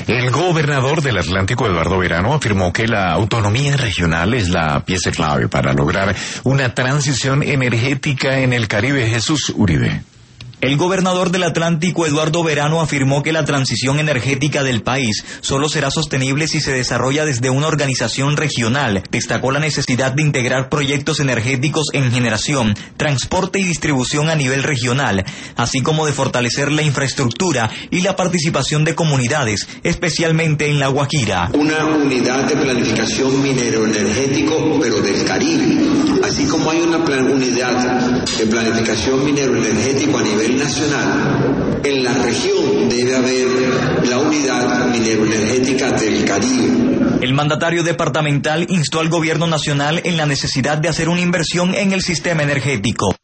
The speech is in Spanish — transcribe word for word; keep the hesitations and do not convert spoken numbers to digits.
El gobernador del Atlántico, Eduardo Verano, afirmó que la autonomía regional es la pieza clave para lograr una transición energética en el Caribe. Jesús Uribe. El gobernador del Atlántico, Eduardo Verano, afirmó que la transición energética del país solo será sostenible si se desarrolla desde una organización regional. Destacó la necesidad de integrar proyectos energéticos en generación, transporte y distribución a nivel regional, así como de fortalecer la infraestructura y la participación de comunidades, especialmente en La Guajira. Una unidad de planificación minero-energético, pero del Caribe, así como hay una plan- unidad de planificación minero-energético a nivel nacional, en la región debe haber la unidad minero-energética del Caribe. El mandatario departamental instó al gobierno nacional en la necesidad de hacer una inversión en el sistema energético.